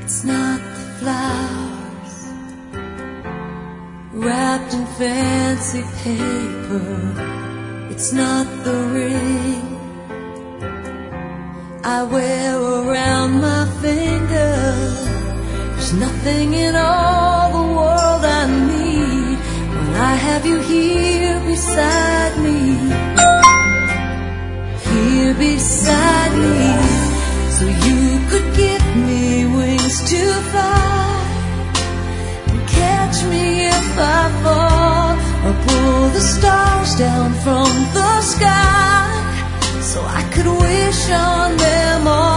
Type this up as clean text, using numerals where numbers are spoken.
It's not the flowers wrapped in fancy paper. It's not the ring I wear around my finger. There's nothing in all the world I need when I have you here beside me. Here beside me, so you could give me wings to fly and catch me if I fall, or pull the stars down from the sky so I could wish on them all.